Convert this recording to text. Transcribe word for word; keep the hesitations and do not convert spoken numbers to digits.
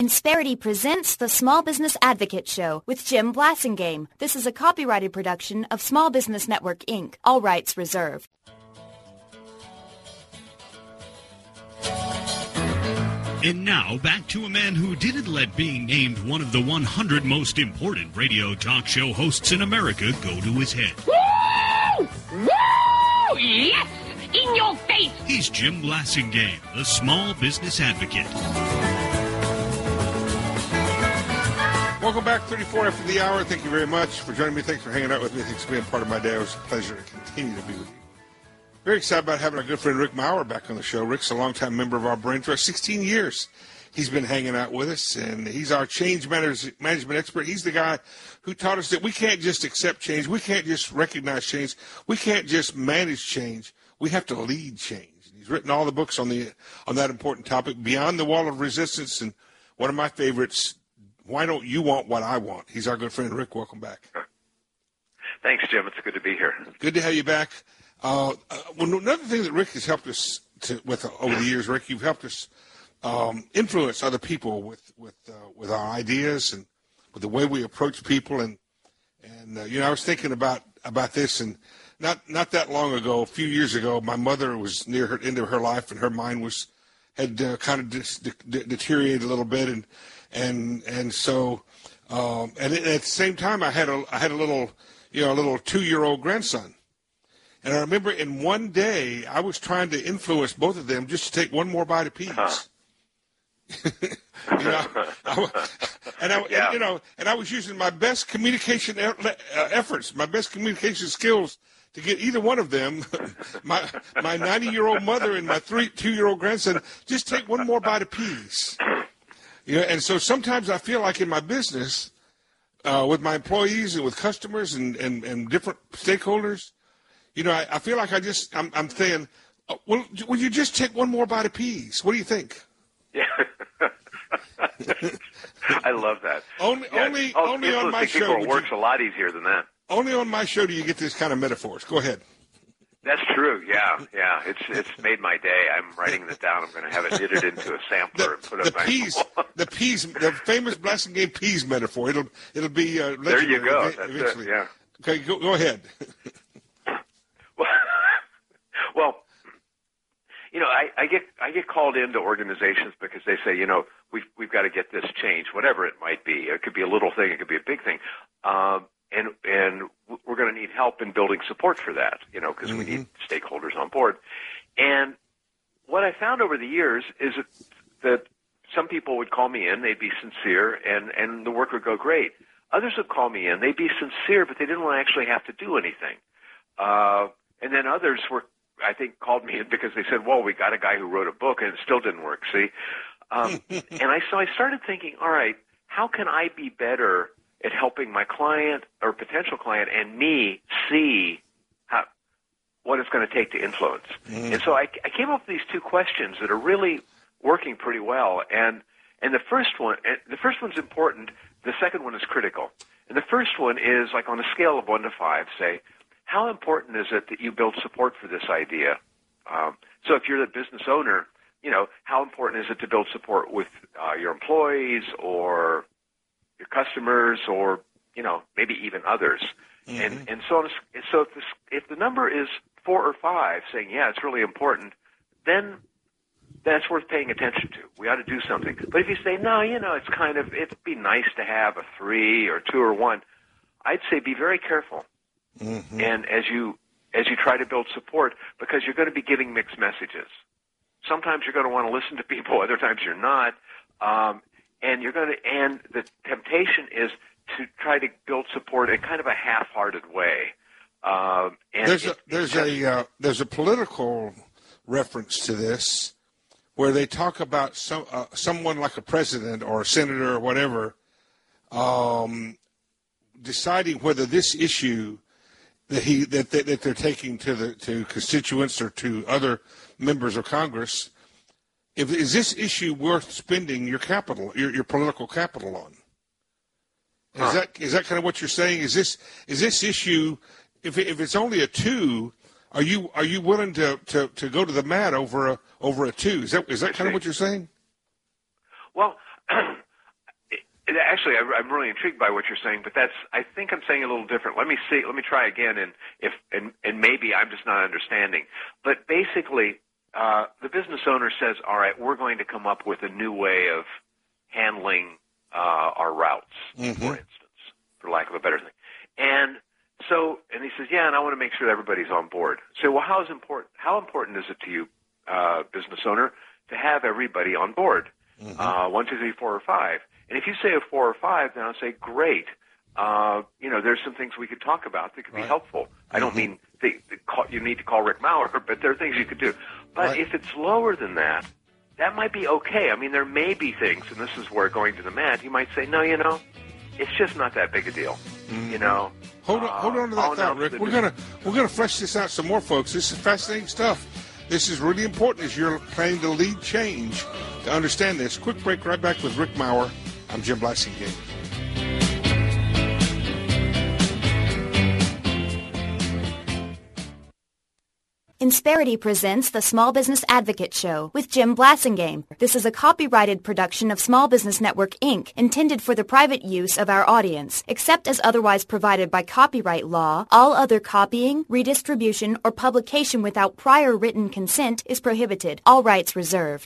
Insperity presents the Small Business Advocate Show with Jim Blasingame. This is a copyrighted production of Small Business Network, Incorporated. All rights reserved. And now, back to a man who didn't let being named one of the one hundred most important radio talk show hosts in America go to his head. Woo! Woo! Yes! In your face! He's Jim Blasingame, the Small Business Advocate. Welcome back, thirty-four after the hour. Thank you very much for joining me. Thanks for hanging out with me. Thanks for being part of my day. It was a pleasure to continue to be with you. Very excited about having our good friend Rick Maurer back on the show. Rick's a longtime member of our brain trust. sixteen years he's been hanging out with us, and he's our change management expert. He's the guy who taught us that we can't just accept change. We can't just recognize change. We can't just manage change. We have to lead change. He's written all the books on the on that important topic, Beyond the Wall of Resistance, and one of my favorites, Why Don't You Want What I Want? He's our good friend. Rick, welcome back. Thanks, Jim. It's good to be here. Good to have you back. Uh, uh, well, another thing that Rick has helped us to, with uh, over the years, Rick, you've helped us um, influence other people with with uh, with our ideas and with the way we approach people. And and uh, you know, I was thinking about about this, and not not that long ago, a few years ago, my mother was near her end of her life, and her mind was had uh, kind of dis- de- deteriorated a little bit, and and and so um, and at the same time, I had a I had a little you know a little two year old grandson. And I remember in one day, I was trying to influence both of them just to take one more bite of peas. Huh. you know, I, and I, yeah. and, you know, and I was using my best communication efforts, my best communication skills to get either one of them, my my ninety-year-old mother and my three two-year-old grandson, just take one more bite of peas. You know, and so sometimes I feel like in my business, uh, with my employees and with customers and, and, and different stakeholders, you know, I, I feel like I just, I'm, I'm saying, oh, well, will you just take one more bite of peas? What do you think? Yeah. I love that. Only, yeah. only, oh, only on my show. It works you, a lot easier than that. Only on my show do you get this kind of metaphors. Go ahead. That's true. Yeah, yeah. It's it's made my day. I'm writing this down. I'm going to have it knitted into a sampler the, and put it the peas, the peas, the famous Blasingame peas metaphor. It'll it'll be uh, there. You go. That's eventually. It, yeah. Okay, go, go ahead. Well, you know, I, I get I get called into organizations because they say, you know, we've we've got to get this changed, whatever it might be. It could be a little thing, it could be a big thing, um, and and we're going to need help in building support for that, you know, because mm-hmm. we need stakeholders on board. And what I found over the years is that, that some people would call me in, they'd be sincere, and and the work would go great. Others would call me in, they'd be sincere, but they didn't want to actually have to do anything. Uh, and then others were, I think, called me in because they said, well, we got a guy who wrote a book and it still didn't work, see? Um, and I so I started thinking, all right, how can I be better at helping my client or potential client and me see how, what it's going to take to influence? Mm. And so I, I came up with these two questions that are really working pretty well. And and the first one, the first one's important. The second one is critical. And the first one is like on a scale of one to five, say, how important is it that you build support for this idea? Um, so if you're the business owner, you know, how important is it to build support with uh, your employees or your customers or, you know, maybe even others? Mm-hmm. And and so on, so if, this, if the number is four or five, saying, yeah, it's really important, then that's worth paying attention to. We ought to do something. But if you say, no, you know, it's kind of, it'd be nice to have a three or two or one, I'd say be very careful. Mm-hmm. And as you as you try to build support, because you're going to be giving mixed messages. Sometimes you're going to want to listen to people, other times you're not. Um, and you're going to, and the temptation is to try to build support in kind of a half-hearted way. Um, and there's a it, there's it, a uh, there's a political reference to this where they talk about some uh, someone like a president or a senator or whatever um, deciding whether this issue that he that, that that they're taking to the to constituents or to other members of Congress, if is this issue worth spending your capital, your your political capital on? Is huh. that is that kind of what you're saying? Is this is this issue, if if it's only a two, are you are you willing to, to, to go to the mat over a over a two? Is that is that kind of what you're saying? Well, actually, I, I'm really intrigued by what you're saying, but that's, I think I'm saying a little different. Let me see, let me try again, and if, and, and maybe I'm just not understanding. But basically, uh, the business owner says, all right, we're going to come up with a new way of handling uh, our routes, mm-hmm. for instance, for lack of a better thing. And so, and he says, yeah, and I want to make sure that everybody's on board. So, well, how is important? How important is it to you, uh, business owner, to have everybody on board? Mm-hmm. Uh, one, two, three, four, or five. And if you say a four or five, then I'll say, great. Uh, you know, there's some things we could talk about that could right. be helpful. Mm-hmm. I don't mean the, the call, you need to call Rick Maurer, but there are things you could do. But right. if it's lower than that, that might be okay. I mean, there may be things, and this is where going to the mat, you might say, no, you know, it's just not that big a deal. Mm-hmm. You know. Hold on, uh, hold on to that thought, Rick. We're gonna we're gonna flesh this out some more, folks. This is fascinating stuff. This is really important as you're planning to lead change to understand this. Quick break. Right back with Rick Maurer. I'm Jim Blasingame. Insperity presents the Small Business Advocate Show with Jim Blasingame. This is a copyrighted production of Small Business Network, Incorporated, intended for the private use of our audience. Except as otherwise provided by copyright law, all other copying, redistribution, or publication without prior written consent is prohibited. All rights reserved.